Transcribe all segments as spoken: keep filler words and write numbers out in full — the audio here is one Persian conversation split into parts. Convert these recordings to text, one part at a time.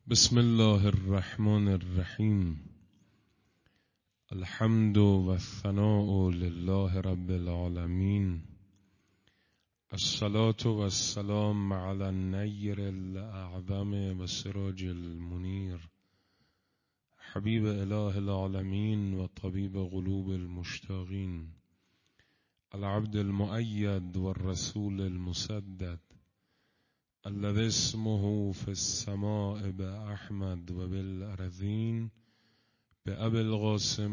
بسم الله الرحمن الرحیم. الحمد و الثناء لله رب العالمین. الصلاة و السلام علی النیر الاعظم و سراج المنیر، حبیب اله العالمین و طبیب قلوب المشتاقین، العبد المؤید و الرسول المسدد، الذي اسمه في السماء بأحمد و بالأرضين بأبي القاسم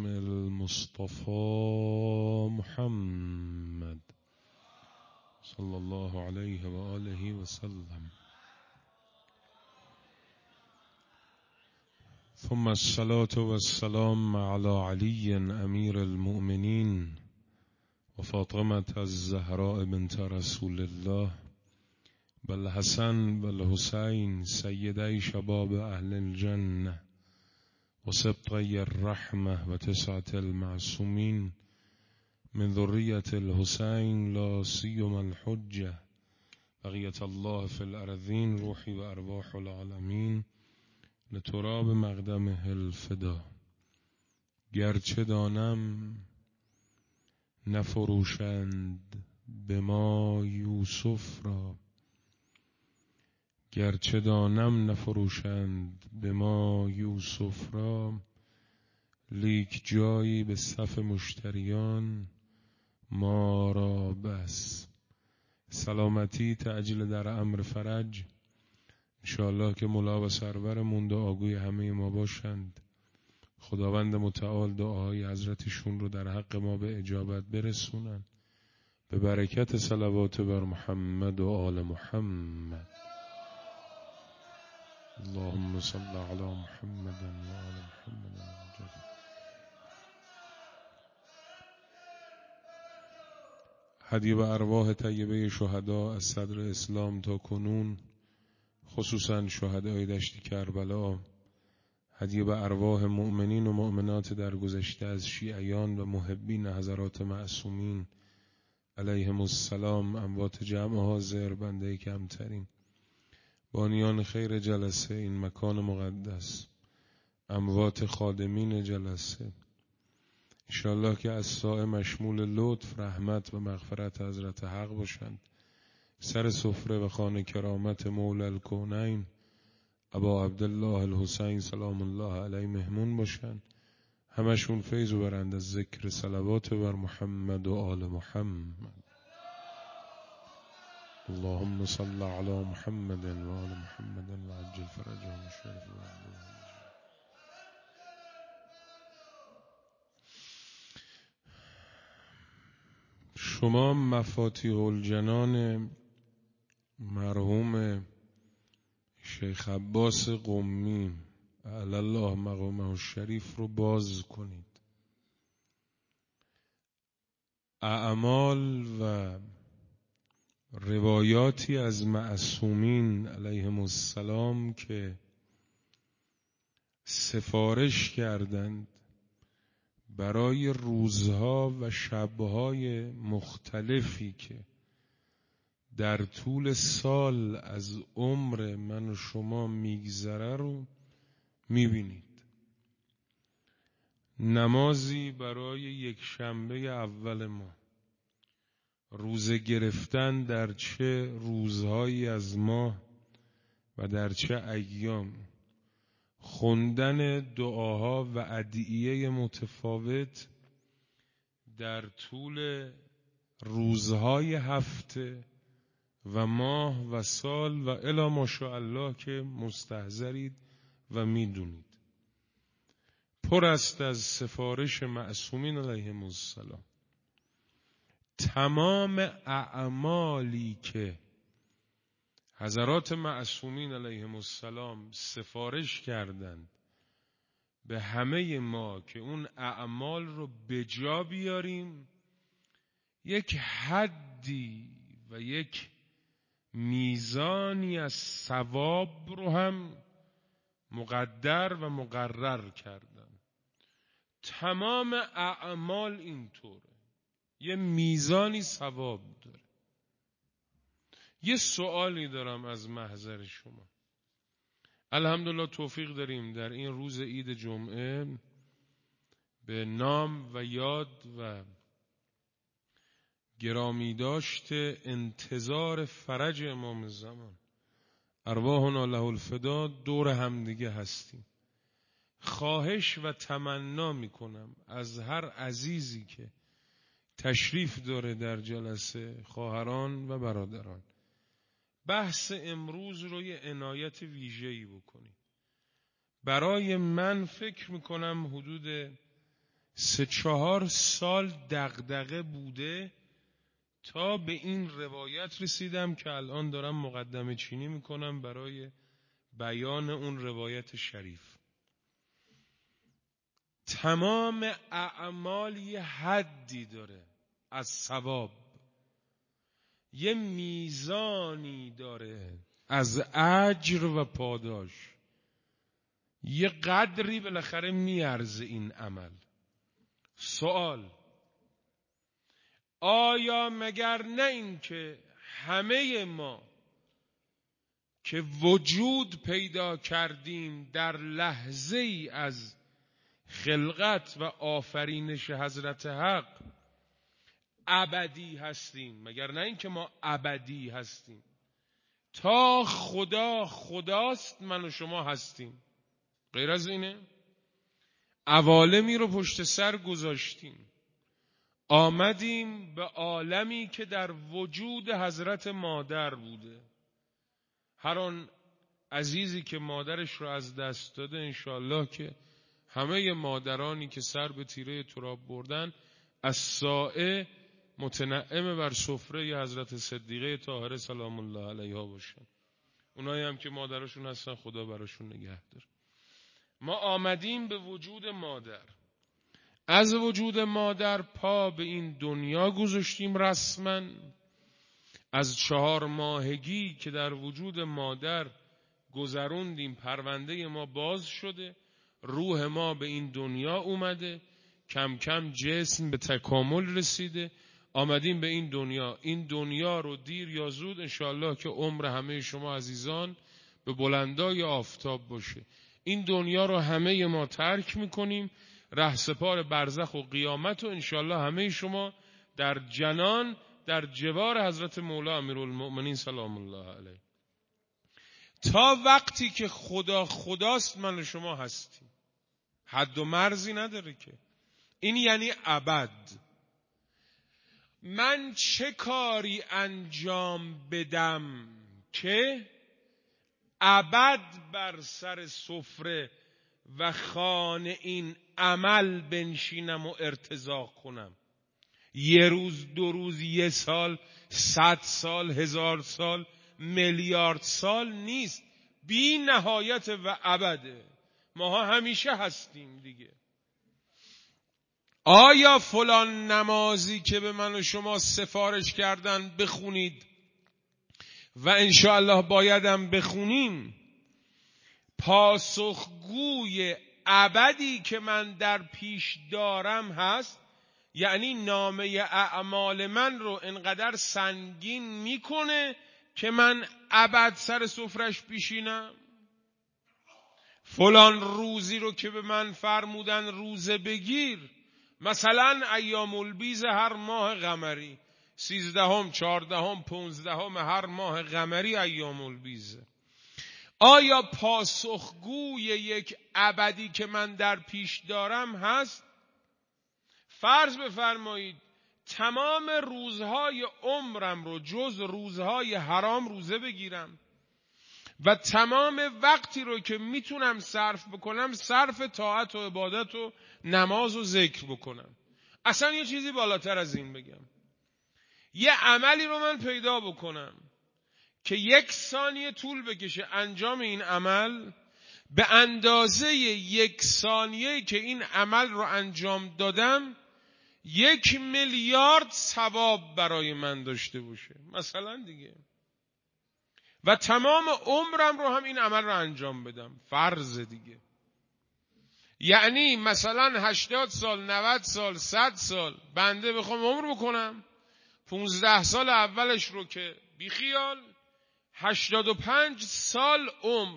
المصطفى محمد صلى الله عليه وآله وسلم. ثم الصلاة والسلام على علي أمير المؤمنين وفاطمة الزهراء بنت رسول الله بالحسن والحسين سيدي شباب أهل الجنة وسبطي الرحمة وتسعة المعصومين من ذرية الحسين لا سيما الحجة بقية الله في الأرضين روحي وأرواح العالمين لتراب مقدمه الفدا. گرچه دانم نفروشند به ما یوسف را، گرچه دانم نفروشند به ما یوسف را، لیک جایی به صف مشتریان ما را بس. سلامتی تعجیل در امر فرج، انشاءالله که مولا و سرورمون دعاگوی همه ما باشند. خداوند متعال دعاهای حضرتشون رو در حق ما به اجابت برسونن، به برکت صلوات بر محمد و آل محمد. اللهم صل علی محمد و آل محمد. هدیه به ارواح طیبه شهدا از صدر اسلام تا کنون، خصوصا شهدای دشت کربلا. هدیه به ارواح مؤمنین و مؤمنات در گذشته از شیعیان و محبین حضرات معصومین علیهم السلام. اموات جمع حاضر، بنده کمترین، بانیان خیر جلسه این مکان مقدس، اموات خادمین جلسه، انشاءالله که از سایه مشمول لطف، رحمت و مغفرت حضرت حق باشند. سر سفره و خانه کرامت مولا الکونین ابا عبدالله الحسین سلام الله علیه مهمون باشند. همشون فیض و برند از ذکر صلوات بر محمد و آل محمد. اللهم صل علی محمد و آل محمد و عجل فرجهم الشرف. شما مفاتیح الجنان مرحوم شیخ عباس قمی علی الله مقامه الشریف رو باز کنید. اعمال و روایاتی از معصومین علیهم السلام که سفارش کردند برای روزها و شبهای مختلفی که در طول سال از عمر من و شما میگذره رو میبینید. نمازی برای یک شنبه اول ما، روزه گرفتن در چه روزهایی از ماه و در چه ایام، خوندن دعاها و ادعیه متفاوت در طول روزهای هفته و ماه و سال و الی ماشاءالله که مستحضرید و میدونید. پر است از سفارش معصومین علیهم السلام. تمام اعمالی که حضرات معصومین علیهم السلام سفارش کردند به همه ما که اون اعمال رو به جا بیاریم، یک حدی و یک میزانی از ثواب رو هم مقدر و مقرر کردن. تمام اعمال اینطوره، یه میزانی ثواب داره. یه سوالی دارم از محضر شما. الحمدلله توفیق داریم در این روز عید جمعه به نام و یاد و گرامی داشت انتظار فرج امام زمان ارواحنا له الفدا دور همدیگه هستیم. خواهش و تمنا میکنم از هر عزیزی که تشریف داره در جلسه، خواهران و برادران، بحث امروز رو یه عنایت ویژه‌ای بکنید. برای من فکر میکنم حدود سه چهار سال دغدغه بوده تا به این روایت رسیدم که الان دارم مقدمه چینی میکنم برای بیان اون روایت شریف. تمام اعمال یه حدی داره از ثواب، یه میزانی داره از اجر و پاداش، یه قدری بالاخره میارزه این عمل. سوال: آیا مگر نه این که همه ما که وجود پیدا کردیم در لحظه ای از خلقت و آفرینش حضرت حق ابدی هستیم؟ مگر نه این که ما ابدی هستیم؟ تا خدا خداست من و شما هستیم. غیر از اینه؟ عوالمی رو پشت سر گذاشتیم، آمدیم به عالمی که در وجود حضرت مادر بوده. هر آن عزیزی که مادرش رو از دست داده، انشاءالله که همه مادرانی که سر به تیره تراب بردن از سائه متنعم بر سفره حضرت صدیقه طاهره سلام الله علیها باشن. اونایی هم که مادرشون هستن خدا براشون نگه داره. ما آمدیم به وجود مادر، از وجود مادر پا به این دنیا گذاشتیم رسما. از چهار ماهگی که در وجود مادر گذروندیم پرونده ما باز شده، روح ما به این دنیا اومده، کم کم جسم به تکامل رسیده، آمدیم به این دنیا. این دنیا رو دیر یا زود انشاءالله که عمر همه شما عزیزان به بلندای آفتاب باشه، این دنیا رو همه ما ترک میکنیم، رهسپار برزخ و قیامت و انشاءالله همه شما در جنان در جوار حضرت مولا امیرالمؤمنین سلام الله علیه. تا وقتی که خدا خداست من و شما هستیم، حد و مرزی نداره که. این یعنی ابد. من چه کاری انجام بدم که ابد بر سر سفره و خوان این عمل بنشینم و ارتزاق کنم؟ یه روز، دو روز، یه سال، صد سال، هزار سال، میلیارد سال نیست، بی نهایت و ابده. ما همیشه هستیم دیگه. آیا فلان نمازی که به من و شما سفارش کردن بخونید و انشاءالله بایدم بخونیم، پاسخگوی ابدی که من در پیش دارم هست؟ یعنی نامه اعمال من رو انقدر سنگین میکنه که من ابد سر سفرش پیشینم؟ فلان روزی رو که به من فرمودن روزه بگیر، مثلا ایام البیض هر ماه قمری، سیزدهم، چهاردهم، پونزدهم هر ماه قمری ایام البیض، آیا پاسخگوی یک ابدی که من در پیش دارم هست؟ فرض بفرمایید تمام روزهای عمرم رو جز روزهای حرام روزه بگیرم و تمام وقتی رو که میتونم صرف بکنم صرف طاعت و عبادت و نماز و ذکر بکنم. اصلا یه چیزی بالاتر از این بگم، یه عملی رو من پیدا بکنم که یک ثانیه طول بکشه انجام این عمل، به اندازه یک ثانیه که این عمل رو انجام دادم یک میلیارد ثواب برای من داشته باشه مثلا دیگه، و تمام عمرم رو هم این عمل رو انجام بدم. فرض دیگه. یعنی مثلا هشتاد سال، نود سال، صد سال بنده بخوام عمر بکنم، پونزده سال اولش رو که بی خیال، هشتاد و پنج سال عمر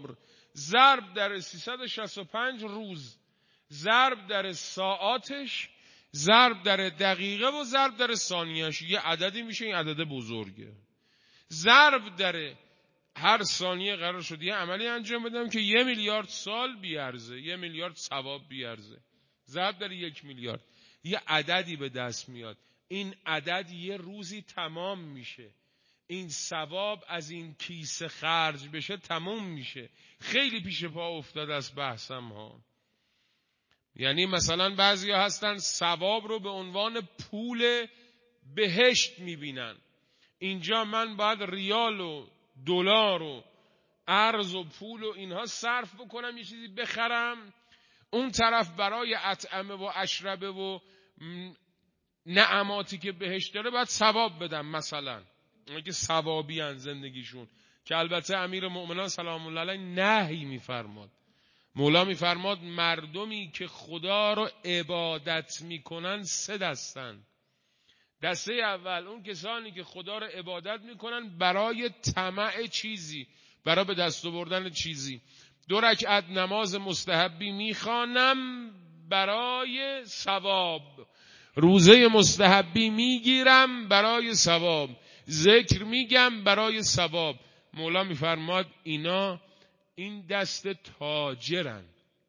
ضرب در سیصد و شصت و پنج روز، ضرب در ساعاتش، ضرب در دقیقه و ضرب در ثانیهش، یه عددی میشه. این عدد بزرگه. ضرب در هر ثانیه قرار شد یه عملی انجام بدم که یه میلیارد سال بیارزه، یه میلیارد ثواب بیارزه. ضرب در یک میلیارد یه عددی به دست میاد. این عدد یه روزی تمام میشه. این ثواب از این کیسه خرج بشه تمام میشه. خیلی پیش پا افتاد از بحثم ها. یعنی مثلا بعضیا هستن ثواب رو به عنوان پول بهشت میبینن. اینجا من باید ریال و دلار و ارز و پول و اینها صرف بکنم یه چیزی بخرم، اون طرف برای اطعمه و اشربه و نعماتی که بهشت داره باید ثواب بدم. مثلا اون که ثوابی ان زندگیشون، که البته امیر مؤمنان سلام الله علیه نهی میفرماد. مولا میفرماد مردمی که خدا رو عبادت میکنن سه دستن. دسته اول اون کسانی که خدا رو عبادت میکنن برای طمع چیزی، برای به دست آوردن چیزی. دو رکعت نماز مستحبی میخوانم برای ثواب، روزه مستحبی میگیرم برای ثواب، ذکر میگم برای ثواب. مولا میفرماد اینا این دست تاجرن،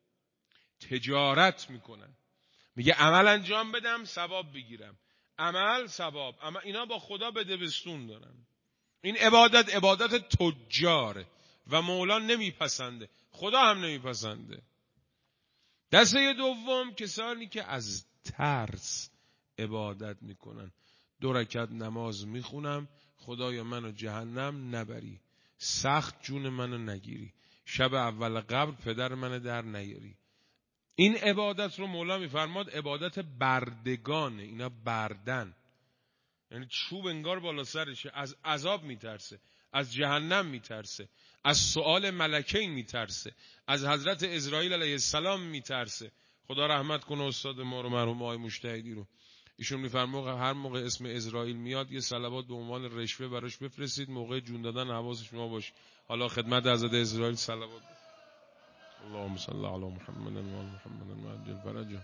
تجارت میکنن. میگه عمل انجام بدم ثواب بگیرم، عمل ثواب. اما اینا با خدا به دبستون دارن. این عبادت عبادت تجاره و مولا نمیپسنده، خدا هم نمیپسنده. دسته دوم کسانی که از ترس عبادت میکنن. دو رکعت نماز میخونم خدایا منو جهنم نبری، سخت جون منو نگیری، شب اول قبر پدر منو در نیاری. این عبادت رو مولا میفرماد عبادت بردگانه. اینا بردن، یعنی چوب انگار بالا سرشه. از عذاب میترسه، از جهنم میترسه، از سؤال ملکین میترسه، از حضرت اسرائیل علیه السلام میترسه. خدا رحمت کنه استاد ما رو، مرحوم آقای مجتهدی رو. ایشون میفرماد هر موقع اسم اسرائیل میاد یه صلوات به عنوان رشوه براش بفرستید، موقع جون دادن حواس شما باشه. حالا خدمت حضرت اسرائیل صلوات. اللهم صل علی محمد و آل محمد و عجل فرجه.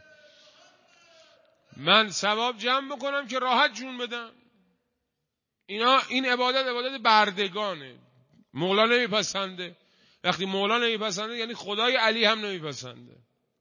من ثواب جمع بکنم که راحت جون بدم. اینا این عبادت عبادت بردگانه. مولا نمیپسنده. وقتی مولا نمیپسنده یعنی خدای علی هم نمیپسنده.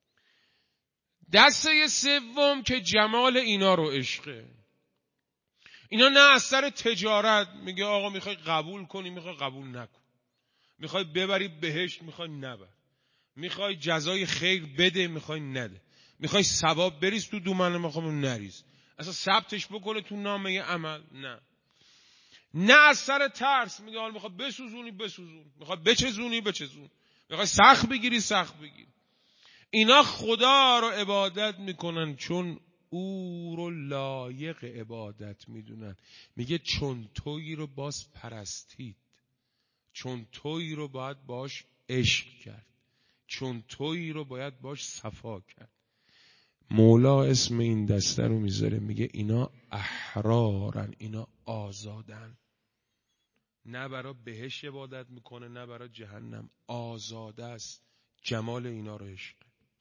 دسته سوم که جمال اینا رو عشقه. اینا نه از سر تجارت، میگه آقا میخوای قبول کنی میخوای قبول نکن، میخوای ببری بهشت میخوای نبر، میخوای جزای خیر بده میخوای نده، میخوای ثواب بریز تو دومن میخوام نریز، اصلا ثبتش بکنه تو نامه عمل. نه نه از سر ترس، میگه حالا میخوای بسوزونی بسوزون، میخوای بچزونی بچزون، میخوای سخت بگیری سخت بگیر. اینا خدا رو عبادت میکنن چون او رو لایق عبادت میدونن. میگه چون تویی رو باز پرستید، چون تویی رو باید باش عشق کرد، چون تویی رو باید باش صفا کرد. مولا اسم این دسته رو میذاره، میگه اینا احرارن، اینا آزادن. نه برای بهشت عبادت میکنه نه برای جهنم، آزاده است. جمال اینا رو عشق،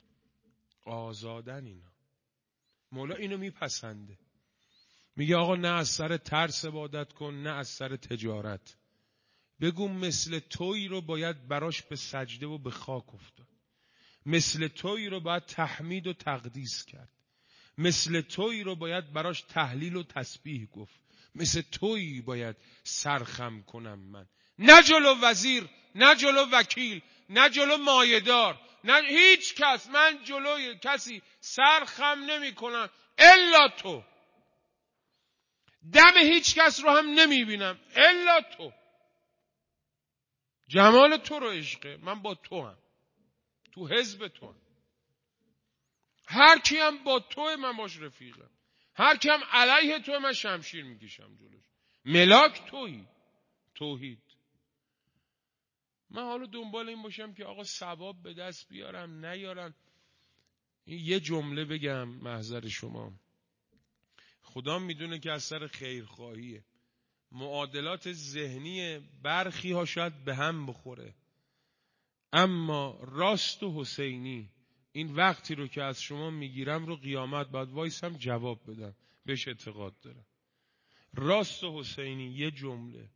آزادن اینا. مولا اینو میپسنده. میگه آقا نه از سر ترس عبادت کن نه از سر تجارت. بگو مثل تویی رو باید براش به سجده و به خاک افتاد، مثل تویی رو باید تحمید و تقدیس کرد، مثل تویی رو باید براش تهلیل و تسبیح گفت، مثل تویی باید سرخم کنم من. نه جلو وزیر، نه جلو وکیل، نه جلو مایه‌دار، نه هیچ کس. من جلوی کسی سرخم نمی کنم الا تو. دم هیچ کس رو هم نمی بینم الا تو. جمال تو رو عشقه. من با تو هم، تو حزب تو هم. هر کی هم با تو من باش رفیقم، هر کی هم علیه تو من شمشیر میکشم جلوش. ملاک تویی، توحید. من حالا دنبال این باشم که آقا ثواب به دست بیارم نیارم. یه جمله بگم محضر شما. خدا میدونه که از سر خیرخواهیه معادلات ذهنی برخی ها شاید به هم بخوره، اما راست و حسینی این وقتی رو که از شما میگیرم رو قیامت بعد وایسم جواب بدم، بهش اعتقاد دارم. راست و حسینی یه جمله،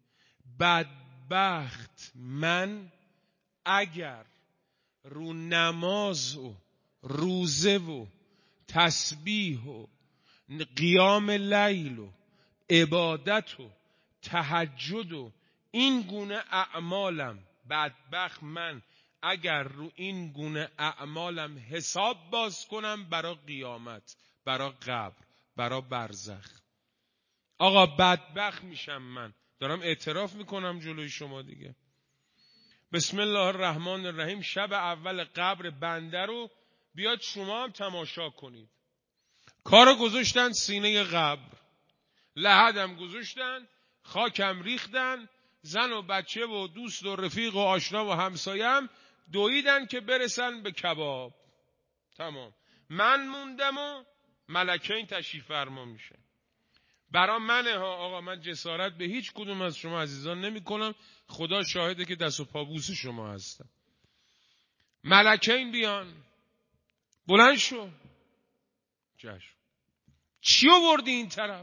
بدبخت من اگر رو نماز و روزه و تسبیح و قیام لیل و عبادت و تهجد و این گونه اعمالم، بدبخت من اگر رو این گونه اعمالم حساب باز کنم برای قیامت، برای قبر، برای برزخ. آقا بدبخت میشم من، دارم اعتراف میکنم جلوی شما دیگه. بسم الله الرحمن الرحیم. شب اول قبر بنده رو بیاد شما هم تماشا کنید. کارو گذاشتن سینه قبر، لحدم گذاشتن، خاکم ریختن، زن و بچه و دوست و رفیق و آشنا و همسایم دویدن که برسن به کباب. تمام. من موندم و ملکین تشریف فرما میشه. برا منه ها آقا، من جسارت به هیچ کدوم از شما عزیزان نمی کنم، خدا شاهده که دست و پابوس شما هستم. ملکین بیان، بلند شو. جشن چی آوردی این طرف؟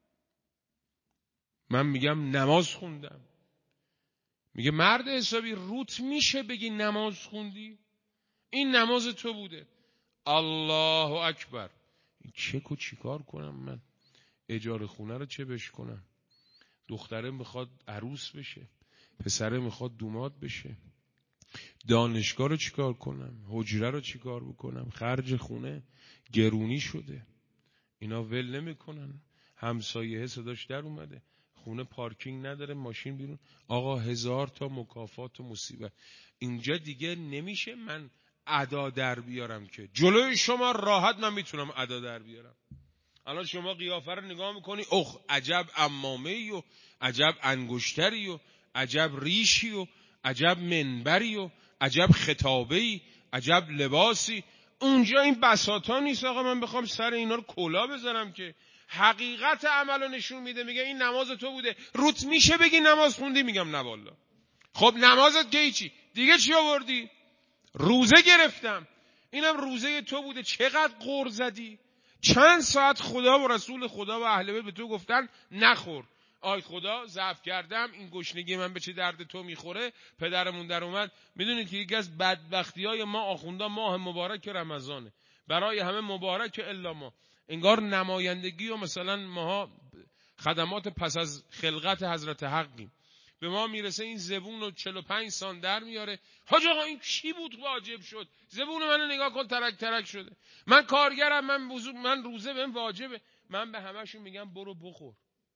من میگم نماز خوندم. میگه مرد حسابی روت میشه بگی نماز خوندی؟ این نماز تو بوده. الله اکبر. این چکو چی کار کنم من؟ اجاره خونه رو چه بش کنم؟ دختره میخواد عروس بشه، پسره میخواد دوماد بشه، دانشگاه رو چیکار کنم؟ حجره رو چیکار بکنم؟ خرج خونه گرونی شده، اینا ول نمیکنن. همسایه صداش در اومده، خونه پارکینگ نداره، ماشین بیرون. آقا هزار تا مکافات و مصیبت. اینجا دیگه نمیشه من ادا در بیارم که جلوی شما راحت من میتونم ادا در بیارم. الان شما قیافه رو نگاه میکنی، اخ عجب عمامه‌ای و عجب انگشتری و عجب ریشی و عجب منبری و عجب خطابه‌ای، عجب لباسی. اونجا این بساطا نیست آقا من بخوام سر اینا رو کلا بذارم که حقیقت عملو نشون میده. میگه این نماز تو بوده، روت میشه بگی نماز خوندی؟ میگم نه والله. خب نمازت که چی دیگه؟ چی آوردی؟ روزه گرفتم. اینم روزه تو بوده. چقدر غر زدی؟ چند ساعت خدا و رسول خدا و اهل بیت به تو گفتن نخور. آی خدا ضعف کردم، این گشنگی من به چه درد تو میخوره؟ پدرمون در اومد. میدونید که یکی از بدبختی‌های ما آخوندا ماه مبارک رمضانه، برای همه مبارک الا ما. انگار نمایندگی و مثلا ماها خدمات پس از خلقت حضرت حقیم. به ما میرسه این زبون رو چهل و پنج سان در میاره. حاج آقا این چی بود واجب شد؟ زبون منو نگاه کن ترک ترک شده. من کارگرم، من بزرگ، من روزه بهم واجبه. من به همشون میگم برو بخور،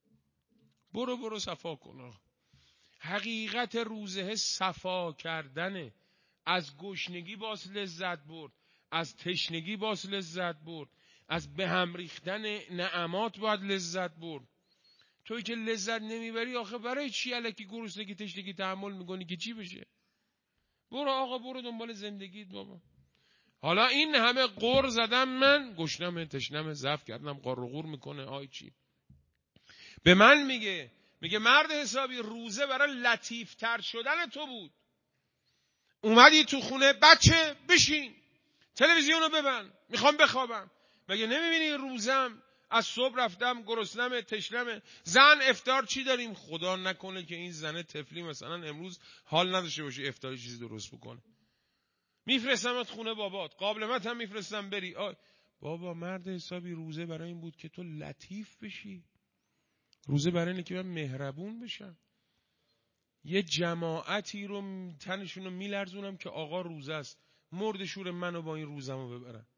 برو برو صفا کن. آقا حقیقت روزه صفا کردنه. از گشنگی باز لذت برد، از تشنگی باز لذت برد، از به هم ریختن نعمات باید لذت برد. توی که لذت نمیبری آخه برای چی الکی گرسنگی تشنگی تحمل میکنی که چی بشه؟ برو آقا برو دنبال زندگیت بابا. حالا این همه قر زدم من، گشنم تشنم ضعف کردم، قر و قور میکنه. آی چی به من میگه؟ میگه مرد حسابی روزه برای لطیف تر شدن تو بود. اومدی تو خونه بچه بشین تلویزیونو ببند میخوام بخوابم. مگه نمیبینی روزم از صبح رفتم گرسنم تشنم. زن افطار چی داریم؟ خدا نکنه که این زنه تفلی مثلا امروز حال نداشته باشه افطاری چیزی درست بکنه. میفرستمت خونه بابات، قابلمت هم میفرستم بری. آی بابا مرد حسابی روزه برای این بود که تو لطیف بشی. روزه برای اینه که من مهربون بشم. یه جماعتی رو تنشون رو میلرزونم که آقا روزه است، مرد شور منو با این روزمو ببرن.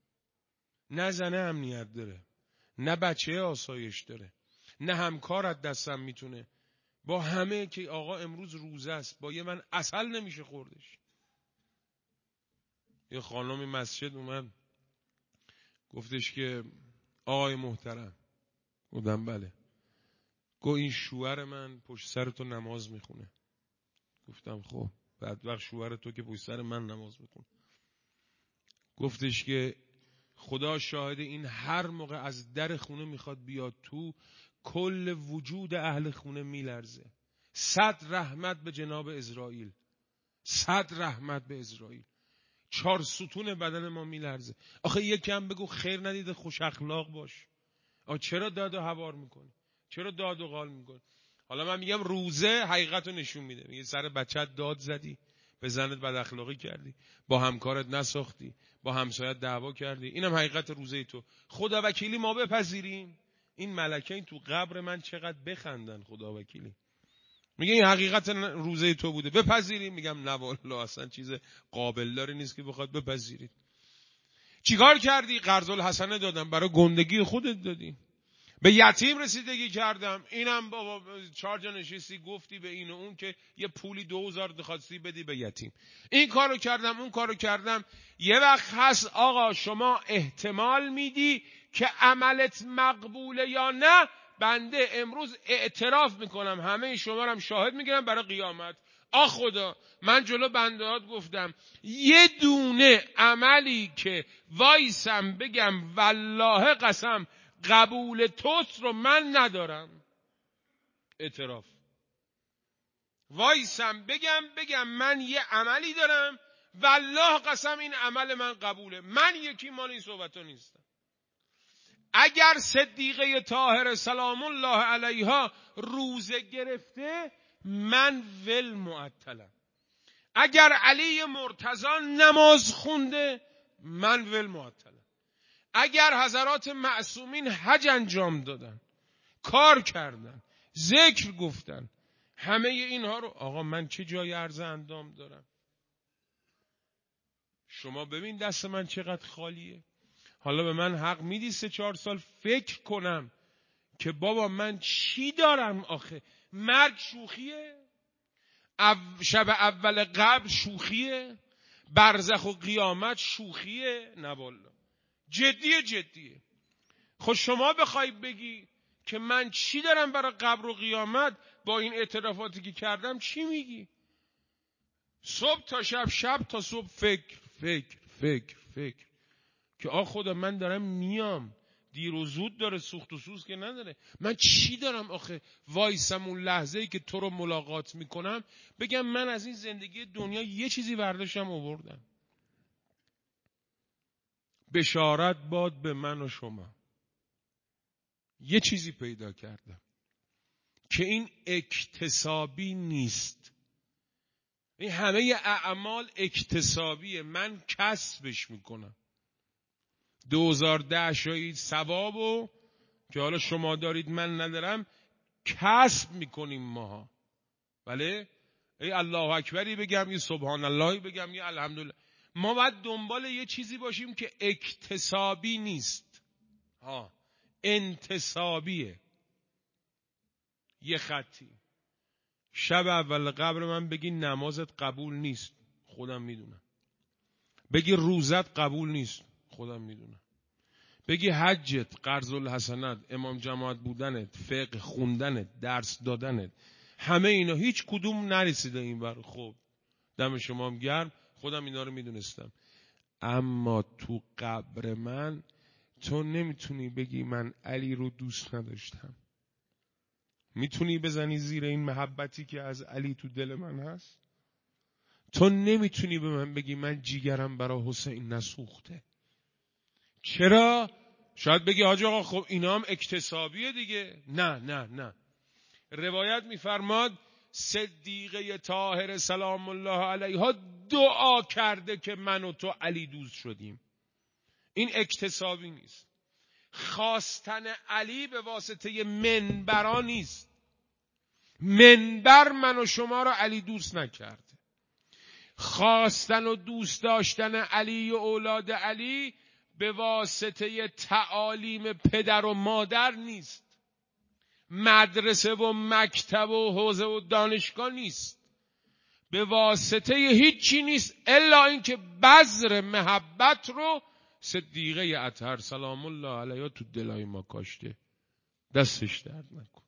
نه زنه امنیت داره، نه بچه آسایش داره، نه همکار از دستم میتونه. با همه که آقا امروز روزه است، با یه من عسل نمیشه خوردش. یه خانم مسجد اومد گفتش که آقای محترم. گفتم بله. گو این شوهر من پشت سر تو نماز میخونه. گفتم خب بدبخت شوهر تو که پشت سر من نماز میخونه. گفتش که خدا شاهد این هر موقع از در خونه میخواد بیاد تو، کل وجود اهل خونه میلرزه. صد رحمت به جناب اسرائیل. صد رحمت به اسرائیل. چهار ستون بدن ما میلرزه. آخه یکم بگو خیر ندیده خوش اخلاق باش. آخه چرا داد و هوار میکنی؟ چرا داد و قال میکنی؟ حالا من میگم روزه حقیقت رو نشون میده. میگه سر بچت داد زدی، به زنت بد اخلاقی کردی، با همکارت نساختی، با همسایت دعوا کردی، اینم حقیقت روزه تو. خدا وکیلی ما بپذیریم؟ این ملکین تو قبر من چقدر بخندن. خدا وکیلی میگه این حقیقت روزه تو بوده، بپذیریم؟ میگم نه والله اصلا چیز قابل داری نیست که بخواد بپذیرید. چیکار کردی؟ قرض الحسنه دادم، برای گندگی خودت دادی. به یتیم رسیدگی کردم، اینم بابا چهار جا نشستی گفتی به این و اون که یه پولی دو هزار خواستی بدی به یتیم. این کارو کردم، اون کارو کردم. یه وقت هست آقا شما احتمال میدی که عملت مقبوله یا نه. بنده امروز اعتراف میکنم، همه شما رو هم شاهد میگیرم برای قیامت. آ خدا من جلو بندهات گفتم یه دونه عملی که وایسم بگم والله قسم قبول توست رو من ندارم. اعتراف. وایسم بگم بگم من یه عملی دارم والله قسم این عمل من قبوله. من یکی مال این صحبتا نیستم. اگر صدیقه طاهره سلام الله علیها روزه گرفته من ول معطلم. اگر علی مرتضی نماز خونده من ول معطلم. اگر حضرات معصومین حج انجام دادن، کار کردن، ذکر گفتن، همه اینها رو آقا من چه جای عرض اندام دارم؟ شما ببین دست من چقدر خالیه. حالا به من حق میدی سه چهار سال فکر کنم که بابا من چی دارم آخه؟ مرگ شوخیه؟ او شب اول قبر شوخیه؟ برزخ و قیامت شوخیه؟ نه والله جدیه جدیه. خب شما بخوای بگی که من چی دارم برای قبر و قیامت با این اعترافاتی که کردم، چی میگی؟ صبح تا شب، شب تا صبح فکر فکر فکر فکر که آ خدا من دارم میام، دیر و زود داره، سوخت و سوز که نداره. من چی دارم آخه وایسم اون لحظه ای که تو رو ملاقات میکنم بگم من از این زندگی دنیا یه چیزی برداشتم آوردم. بشارت باد به من و شما، یه چیزی پیدا کردم که این اکتسابی نیست. این همه اعمال اکتسابیه، من کسبش میکنم. دو هزار و ده شایید ثوابو که حالا شما دارید من ندارم کسب میکنیم ماها. بله ای الله اکبری بگم، یه سبحان اللهی بگم، یه الحمدلله. ما باید دنبال یه چیزی باشیم که اکتسابی نیست، ها انتصابیه. یه خطی شب اول قبر من بگی نمازت قبول نیست، خودم میدونم. بگی روزت قبول نیست، خودم میدونم. بگی حجت، قرض الحسنات، امام جماعت بودنت، فقه خوندنت، درس دادنت، همه اینا هیچ کدوم نرسیده این بر. خب دم شما هم گرم، خودم اینا رو میدونستم. اما تو قبر من تو نمیتونی بگی من علی رو دوست نداشتم. میتونی بزنی زیر این محبتی که از علی تو دل من هست؟ تو نمیتونی به من بگی من جیگرم برای حسین نسوخته. چرا؟ شاید بگی حاج آقا خب اینا هم اکتسابیه دیگه. نه نه نه. روایت میفرماد صدیقه طاهره سلام الله علیها دعا کرده که من و تو علی دوست شدیم. این اکتسابی نیست. خواستن علی به واسطه منبرا نیست. منبر من و شما را علی دوست نکرده. خواستن و دوست داشتن علی و اولاد علی به واسطه تعالیم پدر و مادر نیست. مدرسه و مکتب و حوزه و دانشگاه نیست. به واسطه هیچی نیست الا اینکه بذر محبت رو صدیقه اطهر سلام الله علیها تو دلای ما کاشته. دستش درد نکن.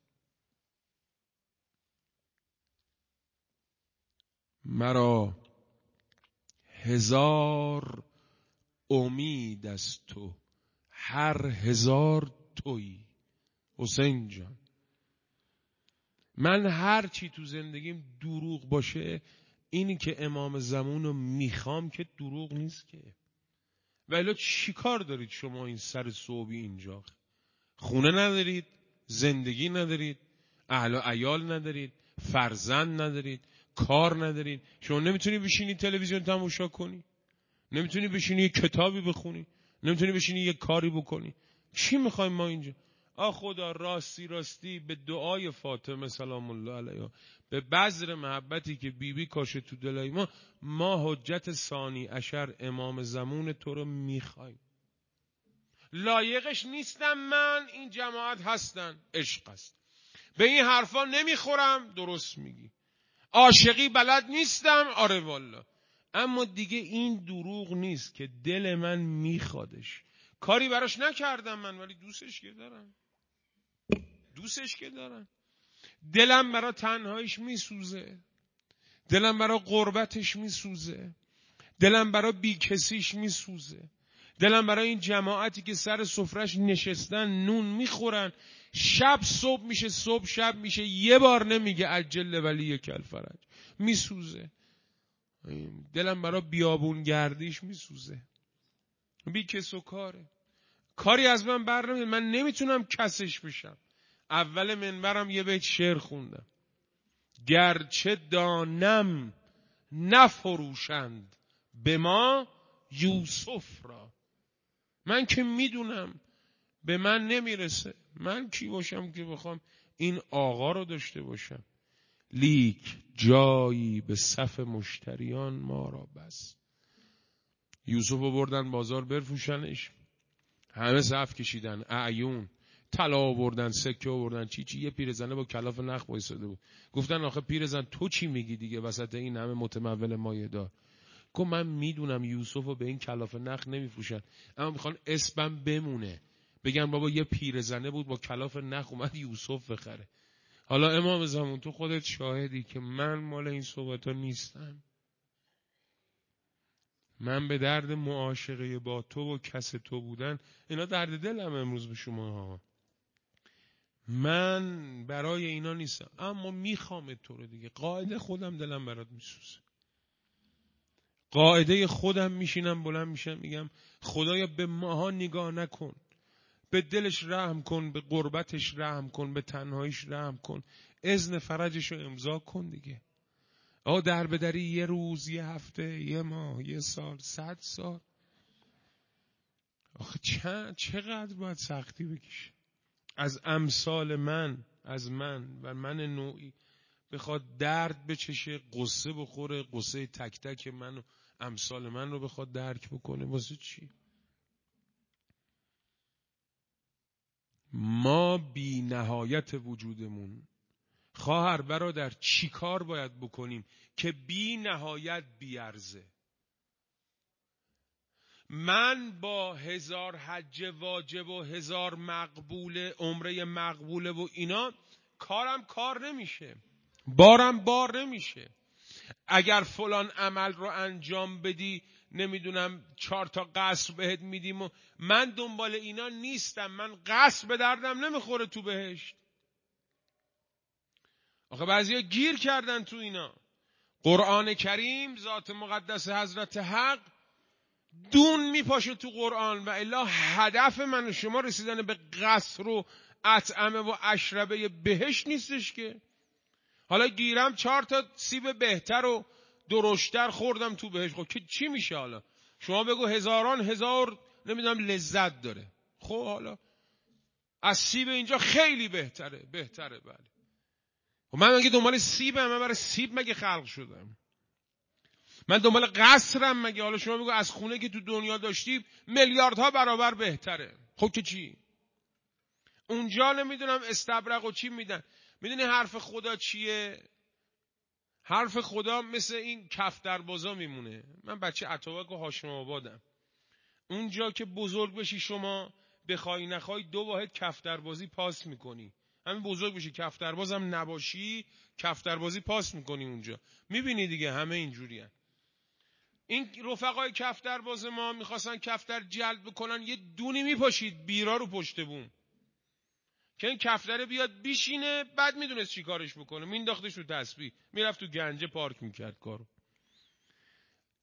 مرا هزار امید از تو، هر هزار تویی حسین جان. من هر چی تو زندگیم دروغ باشه اینی که امام زمان رو میخوام که دروغ نیست که. ولی چی کار دارید شما این سر صبحی اینجا؟ خونه ندارید، زندگی ندارید، اهل و عیال ندارید، فرزند ندارید، کار ندارید. شما نمیتونی بشینی تلویزیون تماشا کنی، نمیتونی بشینی یه کتابی بخونی، نمیتونی بشینی یه کاری بکنی. چی میخوایم ما اینجا؟ آ خدا راستی راستی به دعای فاطمه سلام الله علیها، به بذر محبتی که بیبی بی کاشه تو دلای ما، ما حجت ثانی عشر امام زمان تو رو میخوایم. لایقش نیستم من، این جماعت هستن، عشق است. به این حرفا نمیخورم، درست میگی. عاشقی بلد نیستم، آره والا. اما دیگه این دروغ نیست که دل من میخوادش. کاری براش نکردم من، ولی دوستش که دارم، دوستش که دارم. دلم برای تنهاییش میسوزه، دلم برای غربتش میسوزه، دلم برای بیکسیش میسوزه، دلم برای این جماعتی که سر سفرش نشستن نون میخورن، شب صبح میشه، صبح شب میشه، یه بار نمیگه عجل ولی کل فرج، میسوزه. دلم برای بیابون گردیش میسوزه. بی کس و کاره، کاری از من بر نمیاد. من نمیتونم کسش بشم. اول منبرم یه بیت شعر خوندم: گرچه دانم نفروشند به ما یوسف را. من که میدونم به من نمیرسه، من کی باشم که بخوام این آقا رو داشته باشم؟ لیک جایی به صف مشتریان ما را بس. یوسف رو بردن بازار برفوشنش، همه صف کشیدن، اعیون طلا آوردن، سکه آوردن، چی چی. یه پیرزنه با کلاف نخ وایساده بود. گفتن آخه پیرزن تو چی میگی دیگه وسط این همه متمول مایه دار؟ گفت من میدونم یوسف رو به این کلاف نخ نمیفروشن، اما میخوان اسمم بمونه، بگن بابا یه پیرزنه بود با کلاف نخ اومد یوسف بخره. حالا امام زمان تو خودت شاهدی که من مال این صحبت ها نیستم. من به درد معاشقه با تو و کس تو بودن، اینا درد دلم امروز به شما ها. من برای اینا نیستم، اما میخوام تو رو دیگه. قاعده خودم دلم برات میسوزه، قاعده خودم میشینم بلند میشم میگم خدایا به ماها نگاه نکن، به دلش رحم کن، به غربتش رحم کن، به تنهاییش رحم کن، اذن فرجش رو امضا کن دیگه. آه در بدری یه روز، یه هفته، یه ماه، یه سال، صد سال. آخه چند چقدر باید سختی بکشه از امثال من، از من و من نوعی بخواد درد بچشه، قصه بخوره، قصه تک تک من و امثال من رو بخواد درک بکنه. واسه چی؟ ما بی نهایت وجودمون، خواهر برادر، چی کار باید بکنیم که بی نهایت بیارزه؟ من با هزار حج واجب و هزار مقبول، عمره مقبوله و اینا کارم کار نمیشه، بارم بار نمیشه. اگر فلان عمل رو انجام بدی نمیدونم چهار تا قصر بهت میدیم و من دنبال اینا نیستم. من قصر به دردم نمیخوره تو بهشت. آخه بعضیا گیر کردن تو اینا. قرآن کریم ذات مقدس حضرت حق دون میپاشه تو قرآن، و الا هدف من و شما رسیدن به قصر و اطعمه و اشربه بهشت نیستش که. حالا گیرم چهار تا سیب بهتر و درشتر خوردم تو بهشت، خب چی میشه؟ حالا شما بگو هزاران هزار نمیدونم لذت داره. خب حالا از سیب اینجا خیلی بهتره، بهتره بله. خب من مگه دنبال سیبم؟ من برای سیب مگه خلق شدم؟ من دنبال قصرم مگه؟ حالا شما بگو از خونه که تو دنیا داشتی میلیاردها برابر بهتره. خب که چی؟ اونجا نمیدونم استبرق و چی میدن. میدونی حرف خدا چیه؟ حرف خدا مثل این کفتربازا میمونه. من بچه اتابک و هاشم آبادم. اونجا که بزرگ بشی شما بخوای نخوای دو واحد کفتربازی پاس میکنی. همین بزرگ بشی کفتربازم نباشی کفتربازی پاس میکنی اونجا. میبینی دیگه همه اینجوری هن. این رفقای کفترباز ما میخواستن کفتر جلب بکنن، یه دونی میپاشید بیرا رو پشت بون که این کفتره بیاد بیشینه، بعد میدونست چی کارش بکنه، مینداختش رو تسبیح، میرفت تو گنجه پارک میکرد کارو.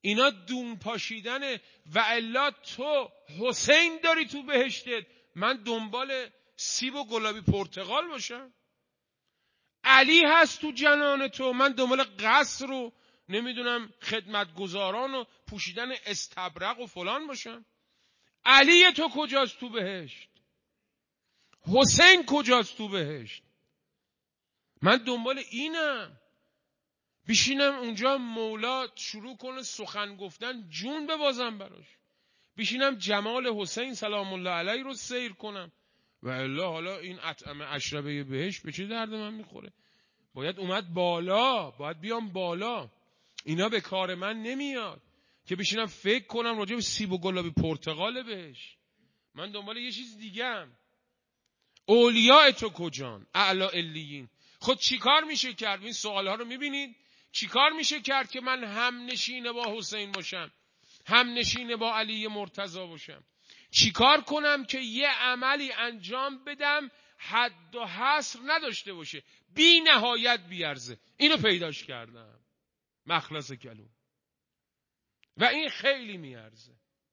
اینا دون پاشیدنه. و الا تو حسین داری تو بهشتت، من دنبال سیب و گلابی پرتقال باشم؟ علی هست تو جنان تو، من دنبال قصر و نمیدونم خدمتگزاران و پوشیدن استبرق و فلان باشم؟ علی تو کجاست تو بهشت؟ حسین کجاست تو بهشت؟ من دنبال اینم. بشینم اونجا مولا شروع کنه سخن گفتن، جون ببازم براش. بشینم جمال حسین سلام الله علیه رو سیر کنم. و الا حالا این اطعمه اشربه بهشت به چه درد من میخوره؟ باید اومد بالا، باید بیام بالا. اینا به کار من نمیاد که بشینم فکر کنم راجع به سیب و گلابی پرتقال بهش. من دنبال یه چیز دیگه‌ام. اولیاء تو کجان؟ اعلی علیین. خود چیکار میشه کرد؟ این سوالها رو میبینید؟ چیکار میشه کرد که من هم نشین با حسین باشم، هم نشین با علی مرتضی باشم؟ چیکار کنم که یه عملی انجام بدم حد و حصر نداشته باشه، بی نهایت بیارزه؟ اینو پیداش کردم، مخلص کلوم. و این خیلی میارزه.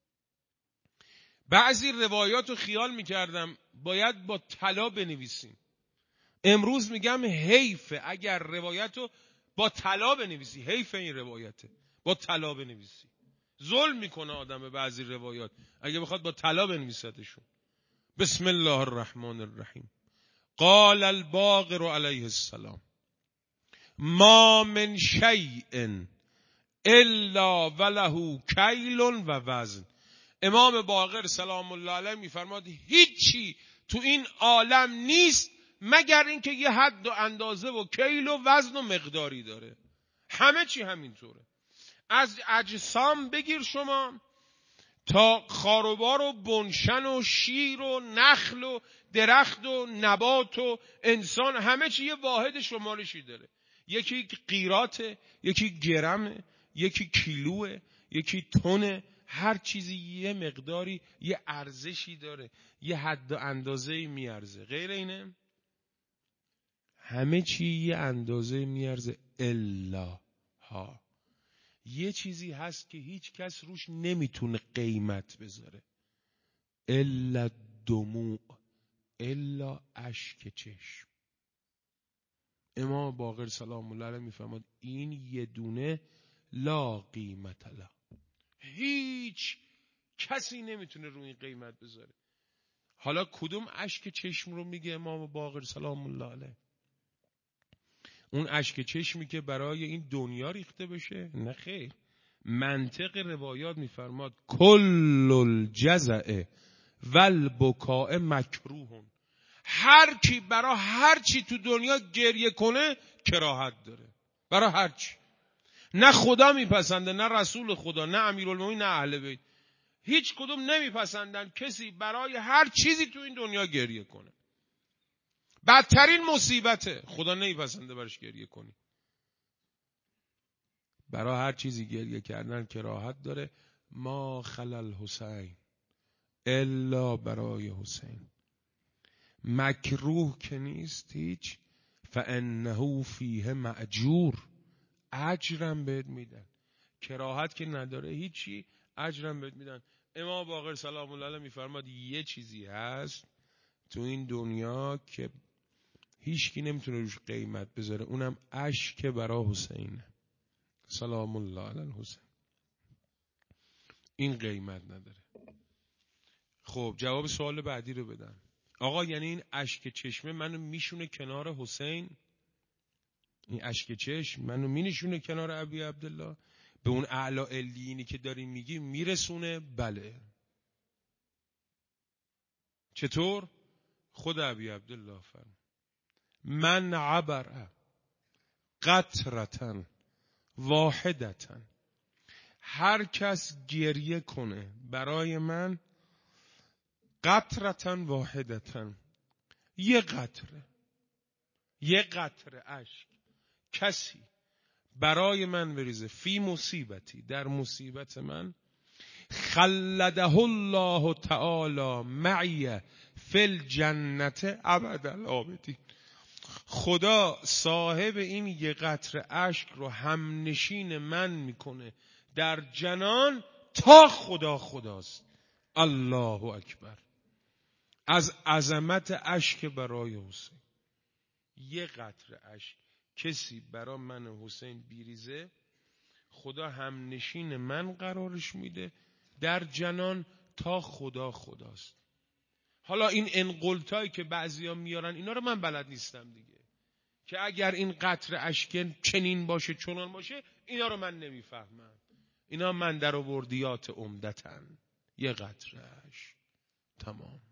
بعضی روایات رو خیال میکردم باید با طلا بنویسیم. امروز میگم حیفه اگر روایت رو با طلا بنویسی، حیف این روایته با طلا بنویسی. ظلم میکنه آدم به بعضی روایات اگه بخواد با طلا بنویسدشون. بسم الله الرحمن الرحیم. قال الباقر علیه السلام ما من شیء الا وله کیل و وزن. امام باقر سلام الله علیه میفرماد هیچی تو این عالم نیست مگر اینکه یه حد و اندازه و کیل و وزن و مقداری داره. همه چی همینطوره. از اجسام بگیر شما تا خاروبار و بنشن و شیر و نخل و درخت و نبات و انسان، همه چی یه واحد شمارشی داره. یکی قیراته، یکی گرمه، یکی کیلوه، یکی تونه. هر چیزی یه مقداری، یه ارزشی داره، یه حد و اندازه‌ای میارزه. غیر اینه همه چی یه اندازه میارزه الا ها. یه چیزی هست که هیچ کس روش نمیتونه قیمت بذاره. الا دموع، الا اشک چشم. امام باقر سلام الله علیه میفرماد این یه دونه لا قیمت له. هیچ کسی نمیتونه روی این قیمت بذاره. حالا کدوم اشک چشم رو میگه امام باقر سلام الله علیه؟ اون اشک چشمی که برای این دنیا ریخته بشه؟ نه خیر. منطق روایات میفرماد کل الجزع والبکاء مکروه. هر کی برای هر چی تو دنیا گریه کنه کراهت داره. برای هر چی. نه خدا میپسنده، نه رسول خدا، نه امیرالمومنین، نه اهل بیت. هیچ کدوم نمیپسندن کسی برای هر چیزی تو این دنیا گریه کنه. بدترین مصیبته. خدا نمیپسنده برش گریه کنی. برای هر چیزی گریه کردن کراهت داره. ما خلل حسین الا برای حسین. مکروه که نیست هیچ. فانه فیه مأجور، اجرم بهت میدن. کراهت که نداره هیچی، اجرم بهت میدن. امام باقر سلام الله علیه میفرماد یه چیزی هست تو این دنیا که هیچکی نمیتونه روش قیمت بذاره، اونم اشک برای حسین سلام الله علی الحسین. این قیمت نداره. خب جواب سوال بعدی رو بدم. آقا یعنی این اشک چشمه منو میشونه کنار حسین؟ این اشک چشم منو مینشونه کنار ابی عبدالله؟ به اون اعلی علیینی که داری میگی میرسونه؟ بله. چطور؟ خود ابی عبدالله فرم من عبر قطرتن واحدتن. هر کس گریه کنه برای من قطرتن واحدتن، یه قطره، یه قطره اشک کسی برای من بریزه فی مصیبتی، در مصیبت من، خلده الله تعالی معی فی الجنت ابدالآبدین. خدا صاحب این یه قطره اشک رو هم نشین من میکنه در جنان تا خدا خداست. الله اکبر. از عظمت اشک برای حسین، یه قطره اشک کسی برای من حسین بیریزه، خدا هم نشین من قرارش میده در جنان تا خدا خداست. حالا این انقلتایی که بعضیا میارن اینا رو من بلد نیستم دیگه، که اگر این قطره اشک چنین باشه چنان باشه، اینا رو من نمیفهمم. اینا من در آوردیات عمدتن. یه قطره اشک تمام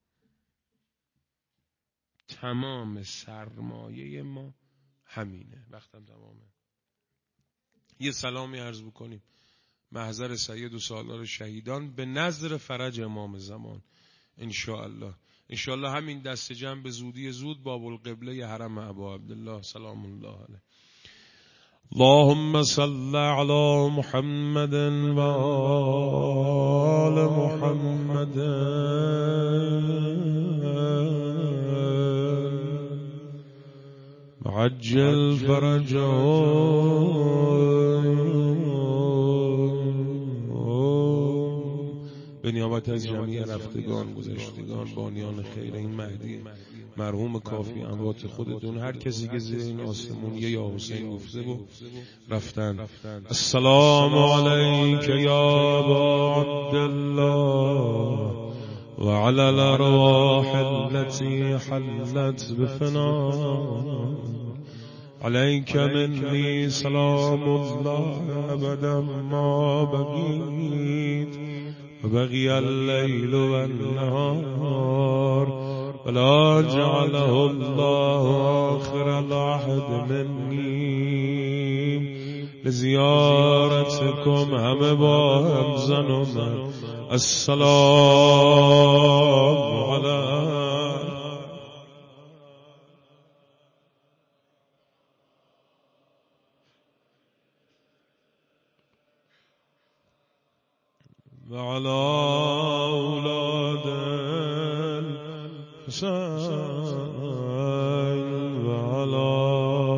تمام سرمایه ما همینه. وقتم تمامه. یه سلامی عرض بکنیم محضر سید و سالار شهیدان به نظر فرج امام زمان انشاءالله. انشاءالله همین دست جمع به زودی زود باب القبله حرم ابا عبدالله سلام الله علیه. اللهم صل علی محمد و آل محمد عجل فرجهم. به نیابت از جمعی رفتگان گذشتگان بانیان خیر این مهدی مرحوم کافی اموات خودتون، هر کسی که زیر این آسمون یه یا حسین گفته و رفتن، السلام علیک یا ابا عبدالله و علی الارواح التي حلت بفنا علیک منی سلام الله ابدا ما بقیت و بقی اللیل و النهار ولا جعله الله آخر العهد منی لزیارتکم. همه با هم زن و من السلام علیکم. و علی اولاد الحسین و علی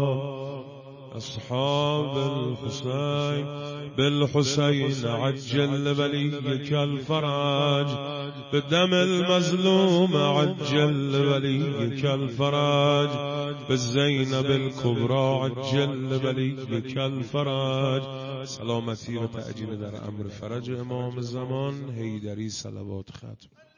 اصحاب الحسین بالحسین عجل ولیک الفرج بدم المظلوم عجل ولیک الفرج بالزینب الکبرى عجل ولیک الفرج. سلامتی و تعجیل در امر فرج امام زمان حیدری صلوات ختم.